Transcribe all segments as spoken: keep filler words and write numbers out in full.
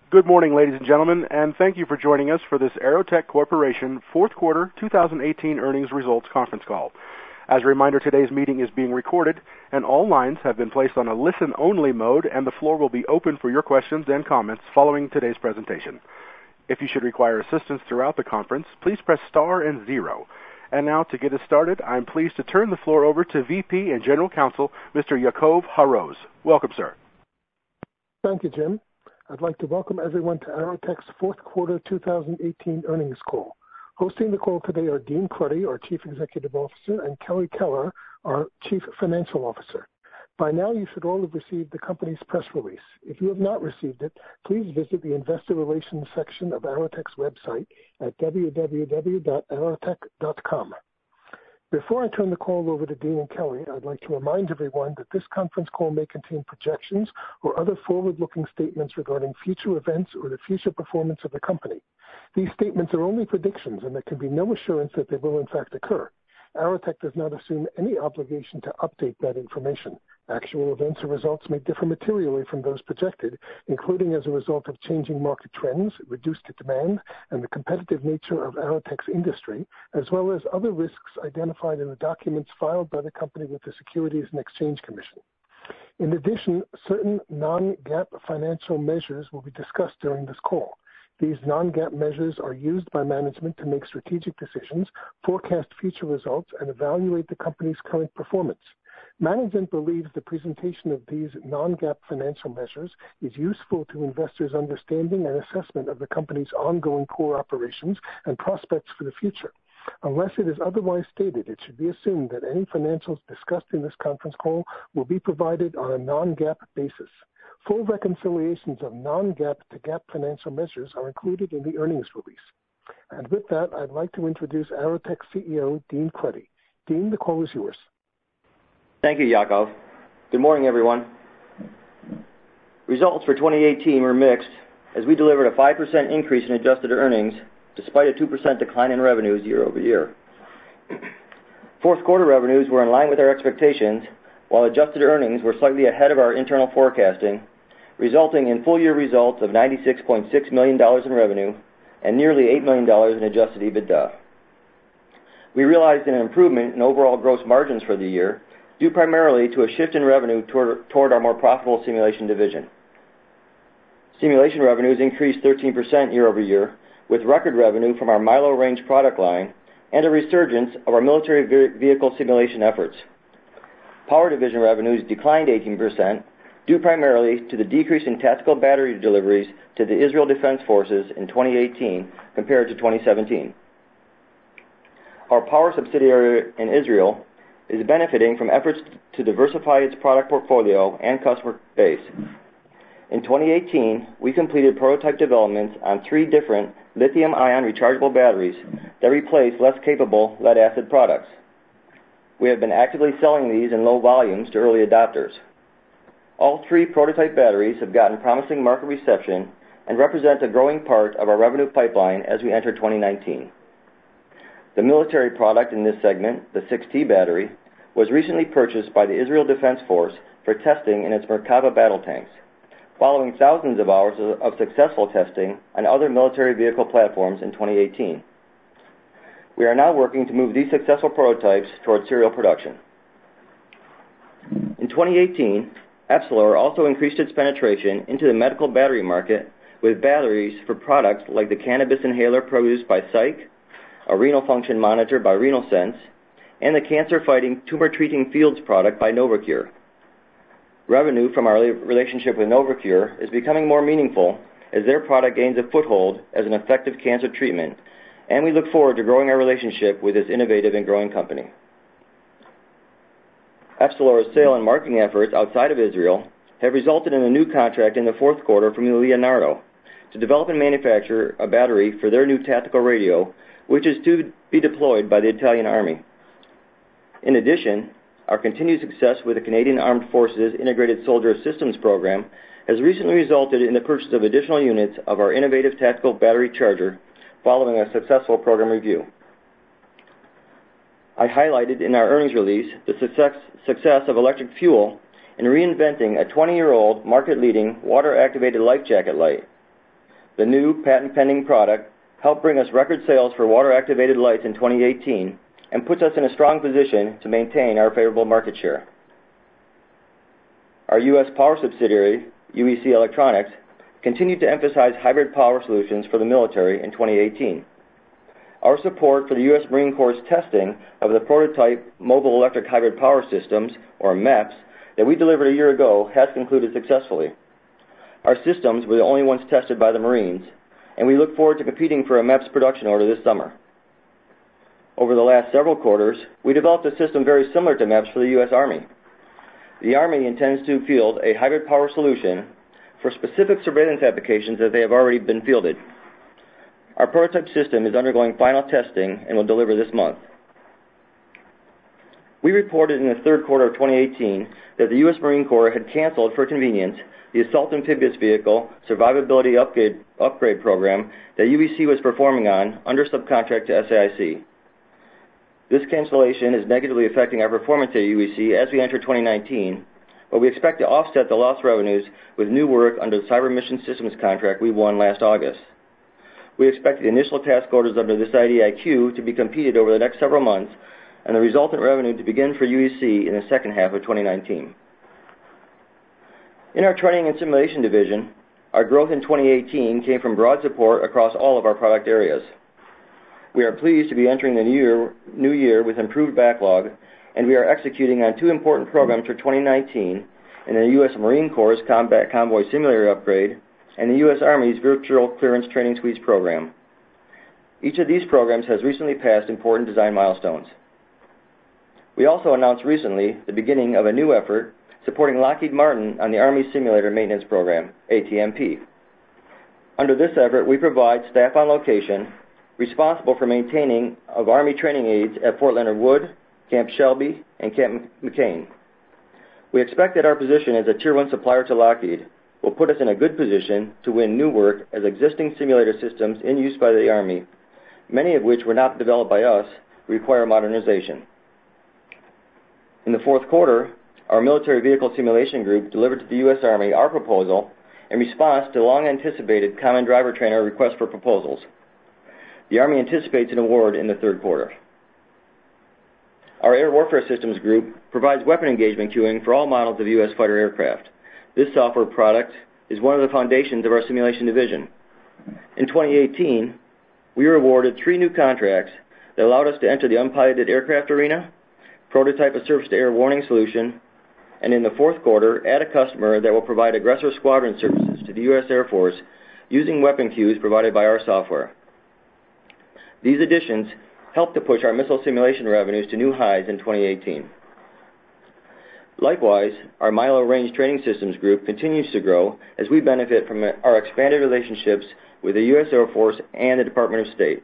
Good morning, ladies and gentlemen, and thank you for joining us for this Aerotech Corporation fourth quarter two thousand eighteen earnings results conference call. As a reminder, today's meeting is being recorded, and all lines have been placed on a listen-only mode, and the floor will be open for your questions and comments following today's presentation. If you should require assistance throughout the conference, please press star and zero. And now, to get us started, I'm pleased to turn the floor over to V P and General Counsel, Mister Yaakov Haroz. Welcome, sir. Thank you, Jim. I'd like to welcome everyone to Aerotech's fourth quarter two thousand eighteen earnings call. Hosting the call today are Dean Cruddy, our Chief Executive Officer, and Kelly Keller, our Chief Financial Officer. By now, you should all have received the company's press release. If you have not received it, please visit the Investor Relations section of Aerotech's website at w w w dot aerotech dot com. Before I turn the call over to Dean and Kelly, I'd like to remind everyone that this conference call may contain projections or other forward-looking statements regarding future events or the future performance of the company. These statements are only predictions, and there can be no assurance that they will in fact occur. Aerotech does not assume any obligation to update that information. Actual events or results may differ materially from those projected, including as a result of changing market trends, reduced demand, and the competitive nature of Aerotech's industry, as well as other risks identified in the documents filed by the company with the Securities and Exchange Commission. In addition, certain non-GAAP financial measures will be discussed during this call. These non-GAAP measures are used by management to make strategic decisions, forecast future results, and evaluate the company's current performance. Management believes the presentation of these non-GAAP financial measures is useful to investors' understanding and assessment of the company's ongoing core operations and prospects for the future. Unless it is otherwise stated, it should be assumed that any financials discussed in this conference call will be provided on a non-GAAP basis. Full reconciliations of non-GAAP to GAAP financial measures are included in the earnings release. And with that, I'd like to introduce Aerotech C E O Dean Cruddy. Dean, the call is yours. Thank you, Yaakov. Good morning, everyone. Results for twenty eighteen were mixed as we delivered a five percent increase in adjusted earnings despite a two percent decline in revenues year over year. Fourth quarter revenues were in line with our expectations, while adjusted earnings were slightly ahead of our internal forecasting, resulting in full-year results of ninety-six point six million dollars in revenue and nearly eight million dollars in adjusted EBITDA. We realized an improvement in overall gross margins for the year, due primarily to a shift in revenue toward, toward our more profitable simulation division. Simulation revenues increased thirteen percent year over year, with record revenue from our Milo range product line and a resurgence of our military vehicle simulation efforts. Power division revenues declined eighteen percent, due primarily to the decrease in tactical battery deliveries to the Israel Defense Forces in twenty eighteen compared to twenty seventeen. Our power subsidiary in Israel is benefiting from efforts to diversify its product portfolio and customer base. In twenty eighteen, we completed prototype developments on three different lithium-ion rechargeable batteries that replace less capable lead-acid products. We have been actively selling these in low volumes to early adopters. All three prototype batteries have gotten promising market reception and represent a growing part of our revenue pipeline as we enter twenty nineteen. The military product in this segment, the six T battery, was recently purchased by the Israel Defense Force for testing in its Merkava battle tanks, following thousands of hours of successful testing on other military vehicle platforms in twenty eighteen. We are now working to move these successful prototypes toward serial production. In twenty eighteen, Epsilor also increased its penetration into the medical battery market with batteries for products like the cannabis inhaler produced by Psych, a renal function monitor by RenalSense, and the cancer-fighting tumor-treating fields product by NovaCure. Revenue from our relationship with NovaCure is becoming more meaningful as their product gains a foothold as an effective cancer treatment, and we look forward to growing our relationship with this innovative and growing company. Epsilor's sale and marketing efforts outside of Israel have resulted in a new contract in the fourth quarter from Leonardo to develop and manufacture a battery for their new tactical radio, which is to be deployed by the Italian Army. In addition, our continued success with the Canadian Armed Forces Integrated Soldier Systems program has recently resulted in the purchase of additional units of our innovative tactical battery charger following a successful program review. I highlighted in our earnings release the success, success of electric fuel in reinventing a twenty-year-old market-leading water-activated life jacket light. the new patent-pending product, helped bring us record sales for water-activated lights in twenty eighteen and puts us in a strong position to maintain our favorable market share. Our U S power subsidiary, U E C Electronics, continued to emphasize hybrid power solutions for the military in twenty eighteen. Our support for the U S Marine Corps' testing of the prototype Mobile Electric Hybrid Power Systems, or MEPS, that we delivered a year ago has concluded successfully. Our systems were the only ones tested by the Marines, and we look forward to competing for a MEPS production order this summer. Over the last several quarters, we developed a system very similar to MEPS for the U S Army. The Army intends to field a hybrid power solution for specific surveillance applications as they have already been fielded. Our prototype system is undergoing final testing and will deliver this month. We reported in the third quarter of twenty eighteen that the U S Marine Corps had canceled for convenience the Assault Amphibious Vehicle Survivability Upgrade, upgrade Program that U E C was performing on under subcontract to S A I C. This cancellation is negatively affecting our performance at U E C as we enter twenty nineteen, but we expect to offset the lost revenues with new work under the Cyber Mission Systems contract we won last August. We expect the initial task orders under this I D I Q to be completed over the next several months and the resultant revenue to begin for U E C in the second half of twenty nineteen. In our Training and Simulation division, our growth in twenty eighteen came from broad support across all of our product areas. We are pleased to be entering the new year, new year with improved backlog, and we are executing on two important programs for twenty nineteen in the U S Marine Corps' Combat Convoy Simulator upgrade and the U S Army's Virtual Clearance Training Suites program. Each of these programs has recently passed important design milestones. We also announced recently the beginning of a new effort supporting Lockheed Martin on the Army Simulator Maintenance Program, A T M P. Under this effort, we provide staff on location responsible for maintaining of Army training aids at Fort Leonard Wood, Camp Shelby, and Camp McCain. We expect that our position as a Tier one supplier to Lockheed will put us in a good position to win new work as existing simulator systems in use by the Army, many of which were not developed by us, require modernization. In the fourth quarter, our Military Vehicle Simulation Group delivered to the U S Army our proposal in response to long-anticipated Common Driver Trainer request for proposals. The Army anticipates an award in the third quarter. Our Air Warfare Systems Group provides weapon engagement queuing for all models of U S fighter aircraft. This software product is one of the foundations of our simulation division. In twenty eighteen, we were awarded three new contracts that allowed us to enter the unpiloted aircraft arena, prototype a surface-to-air warning solution, and in the fourth quarter, add a customer that will provide aggressor squadron services to the U S Air Force using weapon queues provided by our software. These additions helped to push our missile simulation revenues to new highs in twenty eighteen. Likewise, our Milo Range Training Systems Group continues to grow as we benefit from our expanded relationships with the U S Air Force and the Department of State.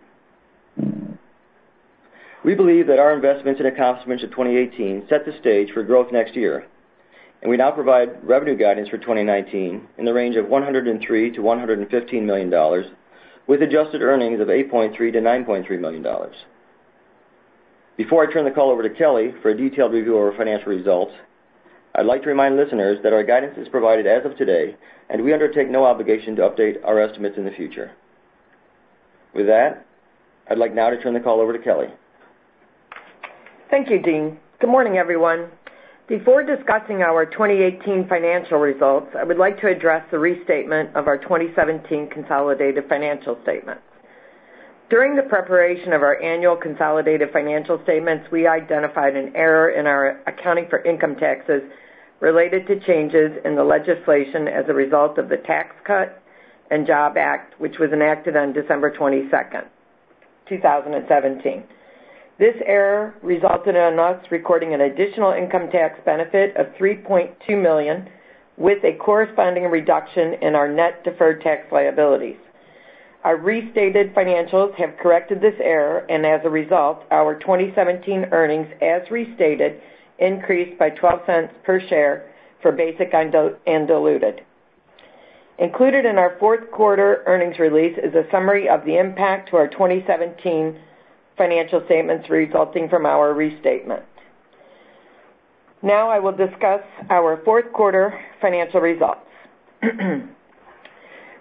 We believe that our investments and accomplishments of twenty eighteen set the stage for growth next year, and we now provide revenue guidance for twenty nineteen in the range of one hundred three to one hundred fifteen million dollars, with adjusted earnings of eight point three to nine point three million dollars. Before I turn the call over to Kelly for a detailed review of our financial results, I'd like to remind listeners that our guidance is provided as of today, and we undertake no obligation to update our estimates in the future. With that, I'd like now to turn the call over to Kelly. Thank you, Dean. Good morning, everyone. Before discussing our twenty eighteen financial results, I would like to address the restatement of our twenty seventeen consolidated financial statements. During the preparation of our annual consolidated financial statements, we identified an error in our accounting for income taxes related to changes in the legislation as a result of the Tax Cut and Job Act, which was enacted on December twenty-second, two thousand seventeen. This error resulted in us recording an additional income tax benefit of three point two million dollars with a corresponding reduction in our net deferred tax liabilities. Our restated financials have corrected this error, and as a result, our twenty seventeen earnings, as restated, increased by twelve cents per share for basic and diluted. Included in our fourth quarter earnings release is a summary of the impact to our twenty seventeen financial statements resulting from our restatement. Now I will discuss our fourth quarter financial results.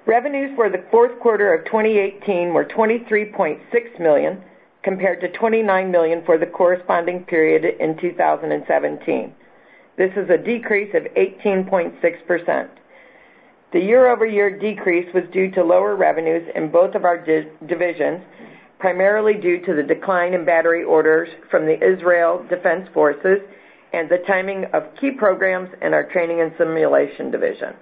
Revenues for the fourth quarter of twenty eighteen were twenty-three point six million dollars compared to twenty-nine million dollars for the corresponding period in two thousand seventeen. This is a decrease of eighteen point six percent. The year-over-year decrease was due to lower revenues in both of our di- divisions, primarily due to the decline in battery orders from the Israel Defense Forces and the timing of key programs in our Training and Simulation division.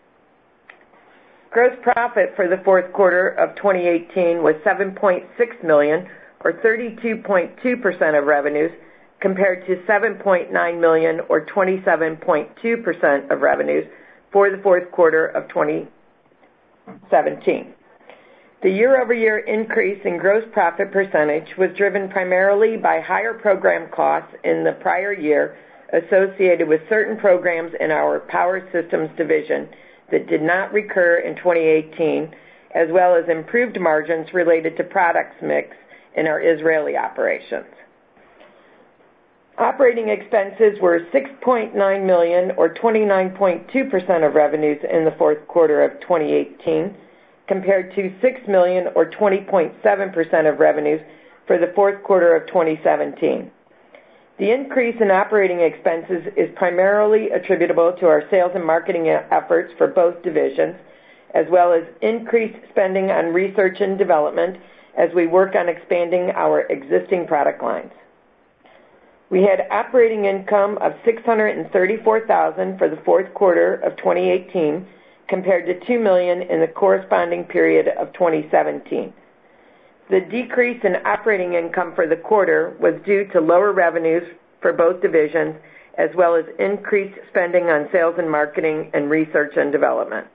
Gross profit for the fourth quarter of twenty eighteen was seven point six million dollars, or thirty-two point two percent of revenues, compared to seven point nine million dollars, or twenty-seven point two percent of revenues for the fourth quarter of twenty seventeen. The year-over-year increase in gross profit percentage was driven primarily by higher program costs in the prior year associated with certain programs in our Power Systems division that did not recur in twenty eighteen, as well as improved margins related to products mix in our Israeli operations. Operating expenses were six point nine million dollars, or twenty-nine point two percent of revenues in the fourth quarter of twenty eighteen, compared to six million dollars, or twenty point seven percent of revenues for the fourth quarter of twenty seventeen. The increase in operating expenses is primarily attributable to our sales and marketing efforts for both divisions, as well as increased spending on research and development as we work on expanding our existing product lines. We had operating income of six hundred thirty-four thousand dollars for the fourth quarter of twenty eighteen, compared to two million dollars in the corresponding period of twenty seventeen. The decrease in operating income for the quarter was due to lower revenues for both divisions, as well as increased spending on sales and marketing and research and development.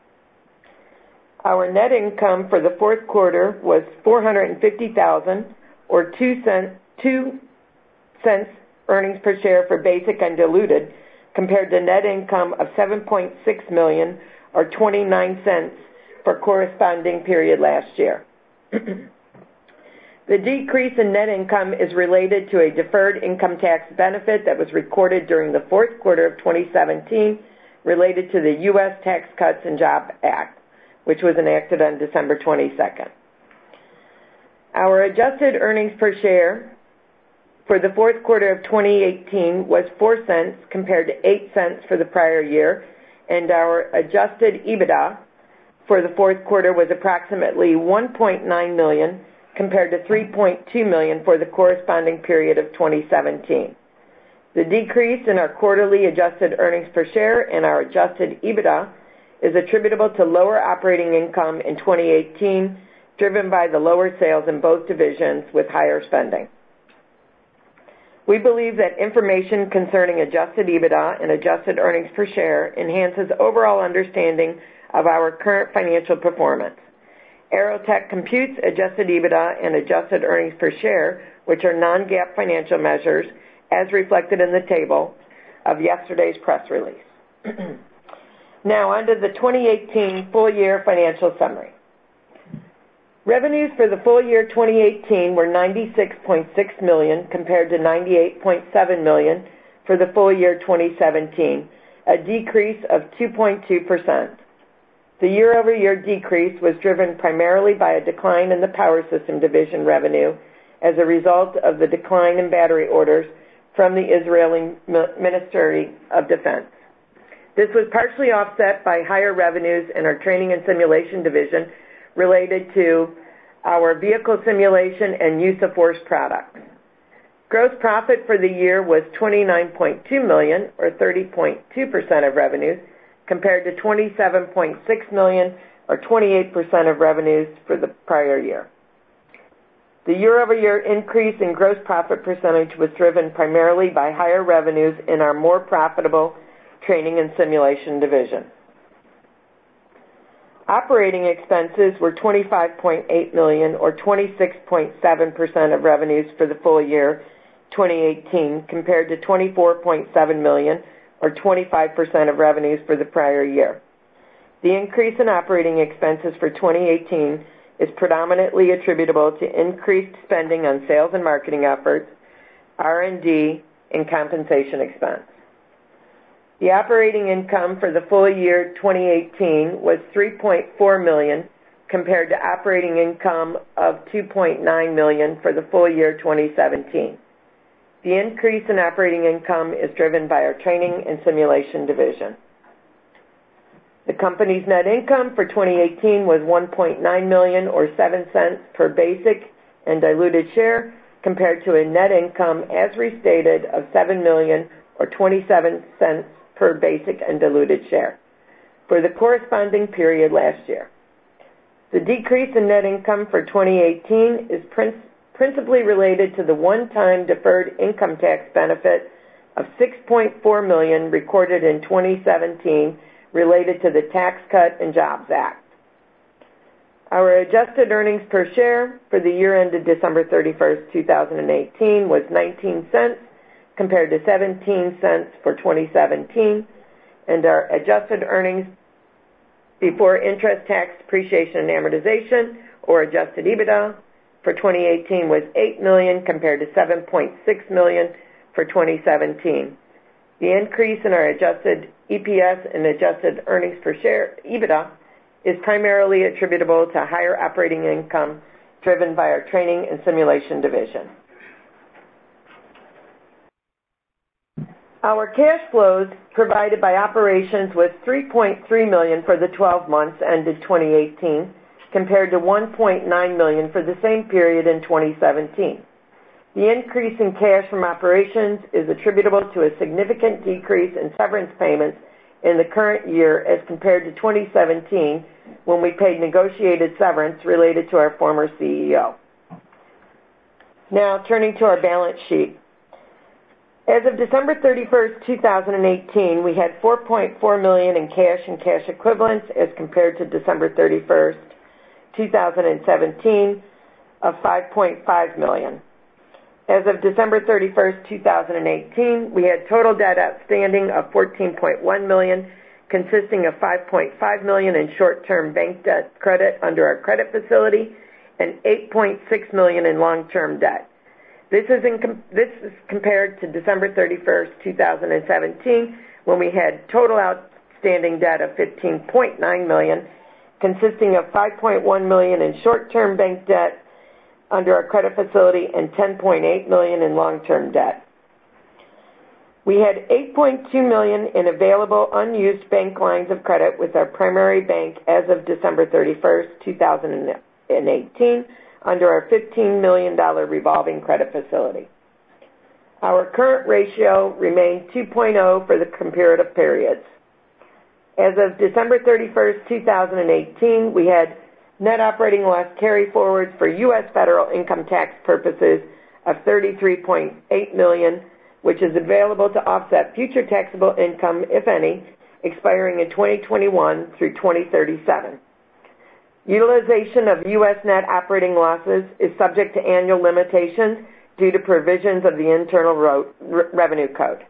Our net income for the fourth quarter was four hundred fifty thousand dollars, or two cents, two cents earnings per share for basic and diluted, compared to net income of seven point six million dollars, or twenty-nine cents for corresponding period last year. The decrease in net income is related to a deferred income tax benefit that was recorded during the fourth quarter of twenty seventeen related to the U S Tax Cuts and Jobs Act, which was enacted on December twenty-second. Our adjusted earnings per share for the fourth quarter of twenty eighteen was four cents compared to eight cents for the prior year, and our adjusted EBITDA for the fourth quarter was approximately one point nine million dollars compared to three point two million dollars for the corresponding period of twenty seventeen. The decrease in our quarterly adjusted earnings per share and our adjusted EBITDA is attributable to lower operating income in twenty eighteen, driven by the lower sales in both divisions with higher spending. We believe that information concerning adjusted EBITDA and adjusted earnings per share enhances overall understanding of our current financial performance. Aerotech computes adjusted EBITDA and adjusted earnings per share, which are non-GAAP financial measures, as reflected in the table of yesterday's press release. Now, on to the twenty eighteen full-year financial summary. Revenues for the full year twenty eighteen were ninety-six point six million dollars compared to ninety-eight point seven million dollars for the full year twenty seventeen, a decrease of two point two percent. The year-over-year decrease was driven primarily by a decline in the Power System division revenue as a result of the decline in battery orders from the Israeli Ministry of Defense. This was partially offset by higher revenues in our Training and Simulation division related to our vehicle simulation and use of force products. Gross profit for the year was twenty-nine point two million dollars, or thirty point two percent of revenues, compared to twenty-seven point six million dollars, or twenty-eight percent of revenues for the prior year. The year-over-year increase in gross profit percentage was driven primarily by higher revenues in our more profitable Training and Simulation division. Operating expenses were twenty-five point eight million dollars, or twenty-six point seven percent of revenues for the full year twenty eighteen, compared to twenty-four point seven million dollars, or twenty-five percent of revenues for the prior year. The increase in operating expenses for twenty eighteen is predominantly attributable to increased spending on sales and marketing efforts, R and D, and compensation expense. The operating income for the full year twenty eighteen was three point four million dollars compared to operating income of two point nine million dollars for the full year twenty seventeen. The increase in operating income is driven by our training and simulation division. The company's net income for twenty eighteen was one point nine million dollars or seven cents per basic and diluted share compared to a net income as restated of seven million dollars or twenty-seven cents per basic and diluted share for the corresponding period last year. The decrease in net income for twenty eighteen is prin- principally related to the one-time deferred income tax benefit of six point four million dollars recorded in twenty seventeen related to the Tax Cut and Jobs Act. Our adjusted earnings per share for the year ended December thirty-first, two thousand eighteen was nineteen cents compared to seventeen cents for twenty seventeen, and our adjusted earnings before interest, tax, depreciation, and amortization, or adjusted EBITDA, for twenty eighteen was eight million dollars compared to seven point six million dollars for twenty seventeen. The increase in our adjusted E P S and adjusted earnings per share, EBITDA, is primarily attributable to higher operating income driven by our training and simulation division. Our cash flows provided by operations was three point three million dollars for the twelve months ended twenty eighteen, compared to one point nine million dollars for the same period in twenty seventeen. The increase in cash from operations is attributable to a significant decrease in severance payments in the current year as compared to twenty seventeen, when we paid negotiated severance related to our former C E O. Now, turning to our balance sheet. As of December thirty-first, two thousand eighteen, we had four point four million dollars in cash and cash equivalents as compared to December thirty-first, two thousand seventeen of five point five million dollars. As of December thirty-first, two thousand eighteen, we had total debt outstanding of fourteen point one million dollars, consisting of five point five million dollars in short-term bank debt credit under our credit facility and eight point six million dollars in long-term debt. This is, in com- this is compared to December thirty-first, two thousand seventeen, when we had total outstanding debt of fifteen point nine million dollars, consisting of five point one million dollars in short-term bank debt under our credit facility and ten point eight million dollars in long-term debt. We had eight point two million dollars in available unused bank lines of credit with our primary bank as of December thirty-first, two thousand eighteen, under our fifteen million dollars revolving credit facility. Our current ratio remained two point oh for the comparative periods. As of December thirty-first, two thousand eighteen, we had net operating loss carryforwards for U S federal income tax purposes of thirty-three point eight million dollars, which is available to offset future taxable income, if any, expiring in twenty twenty-one through twenty thirty-seven. Utilization of U S net operating losses is subject to annual limitations due to provisions of the Internal Ro- Re- Revenue Code.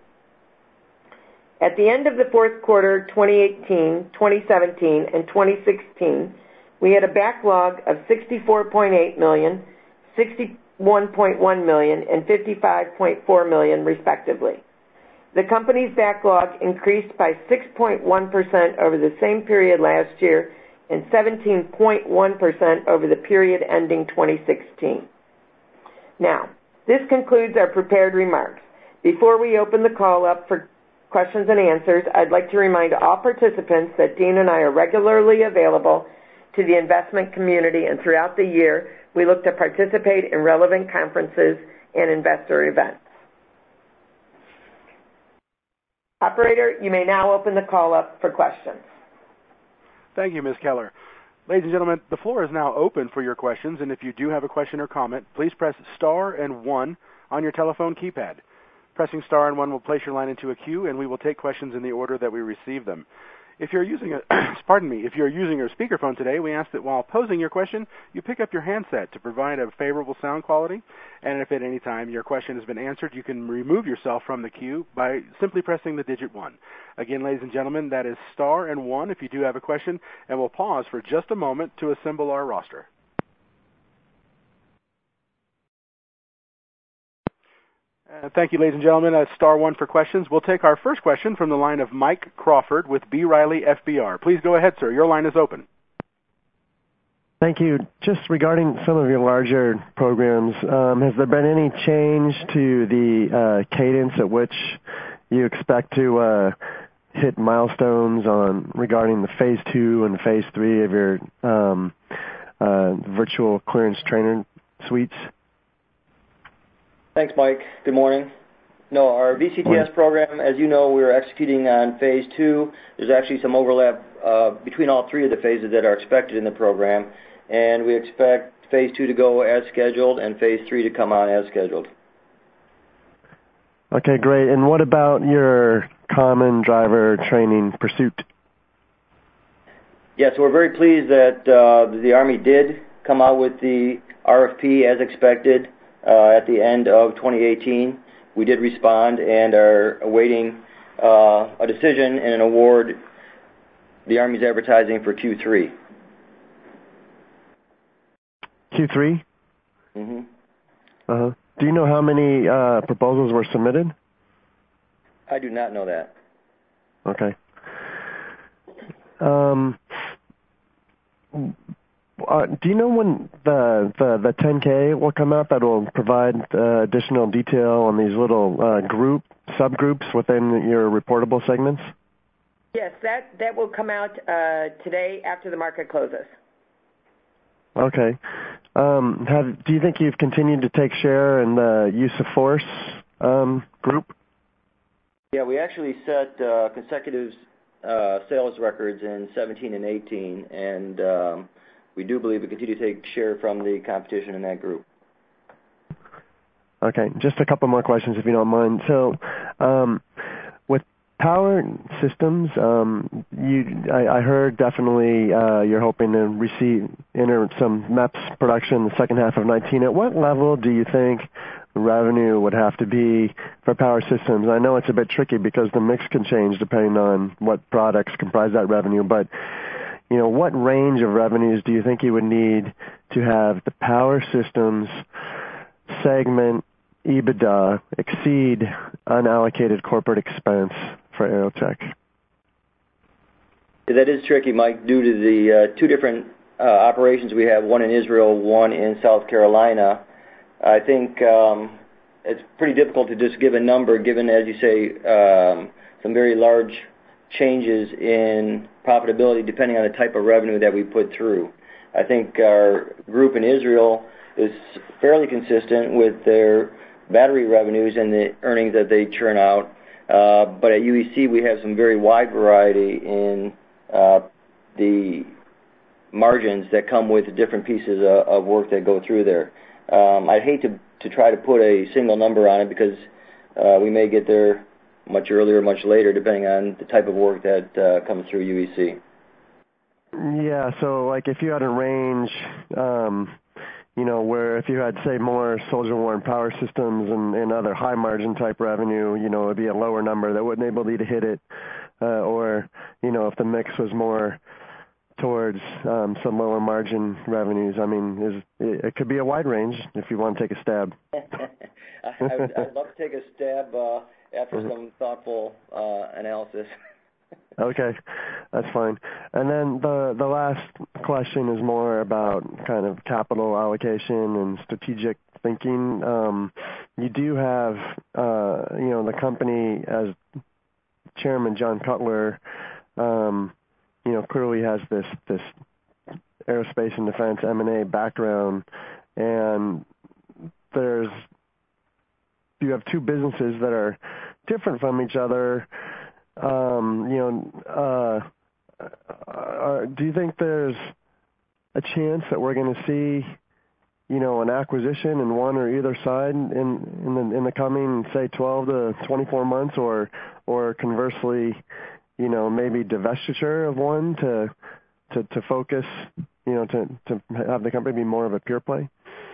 At the end of the fourth quarter twenty eighteen, twenty seventeen, and twenty sixteen, we had a backlog of sixty-four point eight million dollars, sixty-one point one million dollars, and fifty-five point four million dollars, respectively. The company's backlog increased by six point one percent over the same period last year and seventeen point one percent over the period ending twenty sixteen. Now, this concludes our prepared remarks. Before we open the call up for questions and answers, I'd like to remind all participants that Dean and I are regularly available to the investment community, and throughout the year, we look to participate in relevant conferences and investor events. Operator, you may now open the call up for questions. Thank you, Miz Keller. Ladies and gentlemen, the floor is now open for your questions, and if you do have a question or comment, please press star and one on your telephone keypad. Pressing star and one will place your line into a queue, and we will take questions in the order that we receive them. If you're using a, pardon me, if you're using your speakerphone today, we ask that while posing your question, you pick up your handset to provide a favorable sound quality. And if at any time your question has been answered, you can remove yourself from the queue by simply pressing the digit one. Again, ladies and gentlemen, that is star and one if you do have a question, and we'll pause for just a moment to assemble our roster. Uh, thank you, ladies and gentlemen. That's star one for questions. We'll take our first question from the line of Mike Crawford with B. Riley F B R. Please go ahead, sir. Your line is open. Thank you. Just regarding some of your larger programs, um, has there been any change to the uh, cadence at which you expect to uh, hit milestones on regarding the phase two and phase three of your um, uh, virtual clearance trainer suites? Thanks, Mike. Good morning. No, our V C T S program, as you know, we're executing on phase two. There's actually some overlap uh, between all three of the phases that are expected in the program, and we expect phase two to go as scheduled and phase three to come on as scheduled. Okay, great. And what about your common driver training pursuit? Yes, we're very pleased that uh, the Army did come out with the R F P as expected uh, at the end of twenty eighteen. We did respond and are awaiting uh, a decision and an award. The Army's advertising for Q three. Q three? Mm-hmm. Uh-huh. Do you know how many uh, proposals were submitted? I do not know that. Okay. Um, uh, do you know when the, the, the ten K will come out that will provide uh, additional detail on these little uh, group, subgroups within your reportable segments? Yes, that, that will come out uh, today after the market closes. Okay. Um, have, do you think you've continued to take share in the use of force um, group? Yeah, we actually set uh, consecutive uh, sales records in seventeen and eighteen, and um, we do believe we continue to take share from the competition in that group. Okay, just a couple more questions if you don't mind. So, um, with Power Systems, um, you, I, I heard definitely uh, you're hoping to receive enter some M E P S production in the second half of nineteen. At what level do you think revenue would have to be for Power Systems? I know it's a bit tricky because the mix can change depending on what products comprise that revenue, but you know, what range of revenues do you think you would need to have the Power Systems segment EBITDA exceed unallocated corporate expense for Aerotech? That is tricky, Mike, due to the uh, two different uh, operations we have, one in Israel, one in South Carolina. I think um, it's pretty difficult to just give a number, given, as you say, um, some very large changes in profitability depending on the type of revenue that we put through. I think our group in Israel is fairly consistent with their battery revenues and the earnings that they churn out. Uh, but at U E C, we have some very wide variety in uh, the margins that come with different pieces of, of work that go through there. Um, I'd hate to, to try to put a single number on it because uh, we may get there much earlier, much later, depending on the type of work that uh, comes through U E C. Yeah, so like if you had a range, um, you know, where if you had, say, more soldier-worn power systems and, and other high-margin type revenue, you know, it would be a lower number that wouldn't able to hit it. Uh, or, you know, if the mix was more towards um, some lower margin revenues, I mean, is, it, it could be a wide range if you want to take a stab. I, I would, I'd love to take a stab uh, after mm-hmm. some thoughtful uh, analysis. Okay, that's fine. And then the the last question is more about kind of capital allocation and strategic thinking. Um, you do have, uh, you know, the company as Chairman John Cutler, um, you know, clearly has this this aerospace and defense M and A background, and there's you have two businesses that are different from each other. Um, you know, uh, uh, do you think there's a chance that we're going to see, you know, an acquisition in one or either side in in the in the coming, say, twelve to twenty-four months, or or conversely, you know, maybe divestiture of one to to to focus, you know, to to have the company be more of a pure play?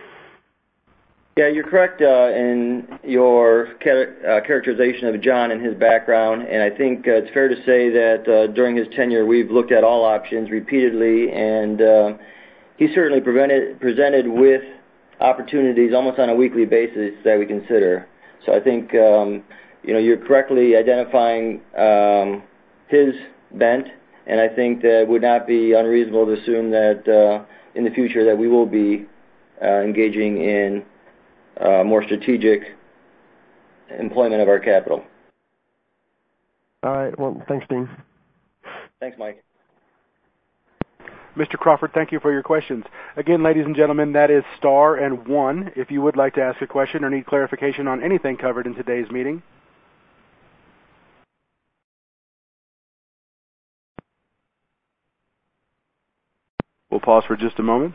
Yeah, you're correct uh, in your char- uh, characterization of John and his background, and I think uh, it's fair to say that uh, during his tenure we've looked at all options repeatedly, and uh, he certainly prevented, presented with opportunities almost on a weekly basis that we consider. So I think um, you know, you're correctly identifying um, his bent, and I think that it would not be unreasonable to assume that uh, in the future that we will be uh, engaging in uh, more strategic employment of our capital. All right. Well, thanks, Dean. Thanks, Mike. Mister Crawford, thank you for your questions. Again, ladies and gentlemen, that is star and one if you would like to ask a question or need clarification on anything covered in today's meeting. We'll pause for just a moment.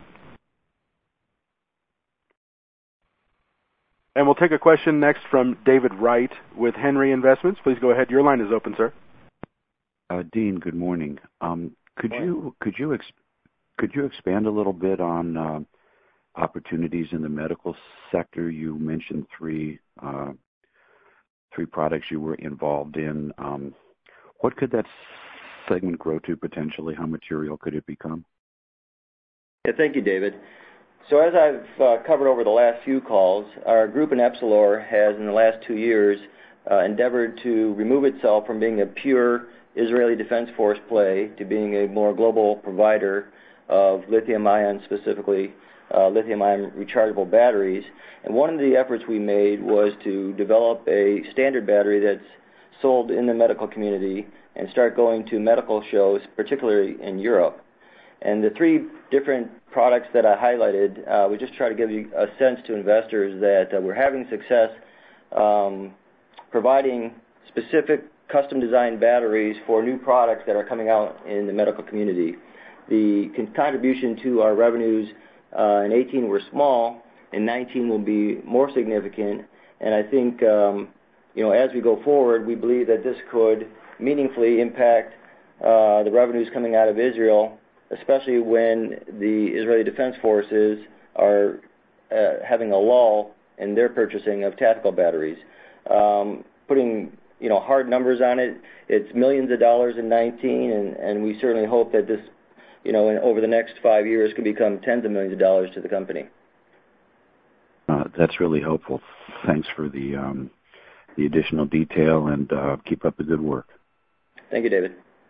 And we'll take a question next from David Wright with Henry Investments. Please go ahead. Your line is open, sir. Uh, Dean, good morning. Um, could morning. you could you ex- could you expand a little bit on uh, opportunities in the medical sector? You mentioned three uh, three products you were involved in. Um, what could that segment grow to potentially? How material could it become? Yeah, thank you, David. So as I've uh, covered over the last few calls, our group in Epsilor has, in the last two years, uh, endeavored to remove itself from being a pure Israeli Defense Force play to being a more global provider of lithium-ion, specifically uh, lithium-ion rechargeable batteries. And one of the efforts we made was to develop a standard battery that's sold in the medical community and start going to medical shows, particularly in Europe. And the three different products that I highlighted, uh, we just try to give you a sense to investors that uh, we're having success um, providing specific custom-designed batteries for new products that are coming out in the medical community. The con- contribution to our revenues uh, in eighteen were small, and nineteen will be more significant. And I think, um, you know, as we go forward, we believe that this could meaningfully impact uh, the revenues coming out of Israel, especially when the Israeli Defense Forces are uh, having a lull in their purchasing of tactical batteries. Um, putting you know hard numbers on it, it's millions of dollars in nineteen, and, and we certainly hope that this, you know, in, over the next five years can become tens of millions of dollars to the company. Uh, that's really helpful. Thanks for the um, the additional detail, and uh, keep up the good work. Thank you, David.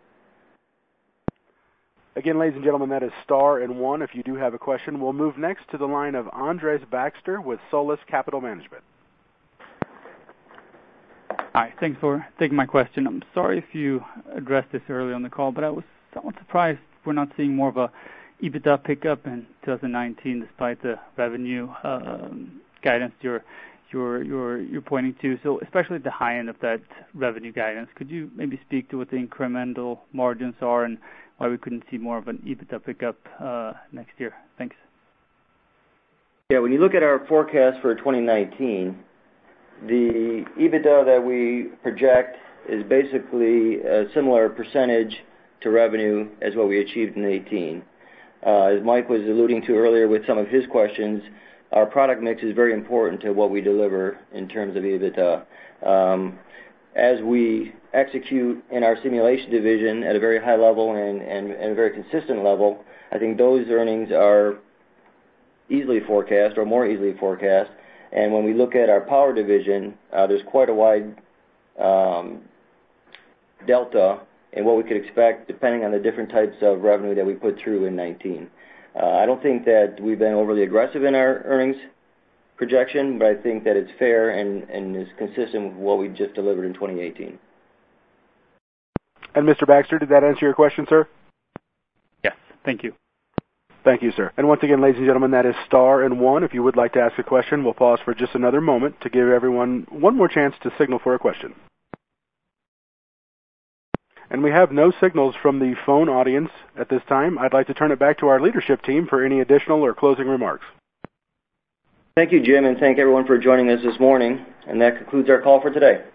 Again, ladies and gentlemen, that is star and one if you do have a question. We'll move next to the line of Andres Baxter with Solus Capital Management. Hi, thanks for taking my question. I'm sorry if you addressed this early on the call, but I was somewhat surprised we're not seeing more of a EBITDA pickup in twenty nineteen despite the revenue uh, guidance you're you're you're you're pointing to. So especially at the high end of that revenue guidance, could you maybe speak to what the incremental margins are and why we couldn't see more of an EBITDA pickup uh, next year? Thanks. Yeah, when you look at our forecast for twenty nineteen, the EBITDA that we project is basically a similar percentage to revenue as what we achieved in eighteen. Uh, as Mike was alluding to earlier with some of his questions, our product mix is very important to what we deliver in terms of EBITDA. Um, as we execute in our simulation division at a very high level and, and, and a very consistent level, I think those earnings are easily forecast or more easily forecast. And when we look at our power division, uh, there's quite a wide um, delta in what we could expect depending on the different types of revenue that we put through in nineteen. Uh, I don't think that we've been overly aggressive in our earnings projection, but I think that it's fair and, and is consistent with what we just delivered in twenty eighteen. And Mister Baxter, did that answer your question, sir? Yes, thank you. Thank you, sir. And once again, ladies and gentlemen, that is star and one. If you would like to ask a question, we'll pause for just another moment to give everyone one more chance to signal for a question. And we have no signals from the phone audience at this time. I'd like to turn it back to our leadership team for any additional or closing remarks. Thank you, Jim, and thank everyone for joining us this morning. And that concludes our call for today.